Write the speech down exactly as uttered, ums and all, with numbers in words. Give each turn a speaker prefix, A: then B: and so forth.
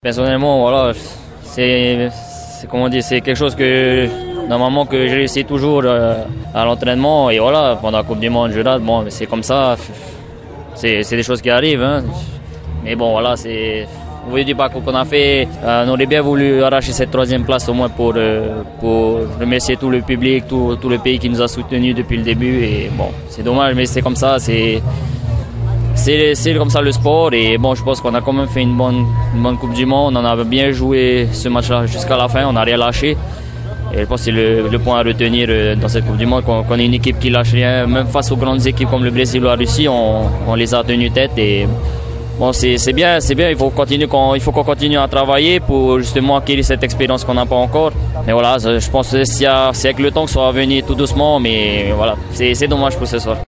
A: Personnellement, voilà, c'est, c'est comment dire, c'est quelque chose que normalement que je réussis toujours euh, à l'entraînement et voilà, pendant la Coupe du Monde, je rate. Bon, c'est comme ça, c'est, c'est des choses qui arrivent. Hein. Mais bon, voilà, c'est. Vous voyez du parcours qu'on a fait, euh, on aurait bien voulu arracher cette troisième place au moins pour, euh, pour remercier tout le public, tout, tout le pays qui nous a soutenus depuis le début. Et bon, c'est dommage, mais c'est comme ça, c'est. C'est, c'est comme ça le sport et bon, je pense qu'on a quand même fait une bonne, une bonne Coupe du Monde. On a bien joué ce match-là jusqu'à la fin, on n'a rien lâché. Et je pense que c'est le, le point à retenir dans cette Coupe du Monde, qu'on, qu'on est une équipe qui lâche rien. Même face aux grandes équipes comme le Brésil ou la Russie, on, on les a tenus tête. Et bon, c'est, c'est bien, c'est bien. Il faut continuer, il faut qu'on continue à travailler pour justement acquérir cette expérience qu'on n'a pas encore. Mais voilà, je pense que c'est, c'est avec le temps que ça va venir tout doucement, mais voilà, c'est, c'est dommage pour ce soir.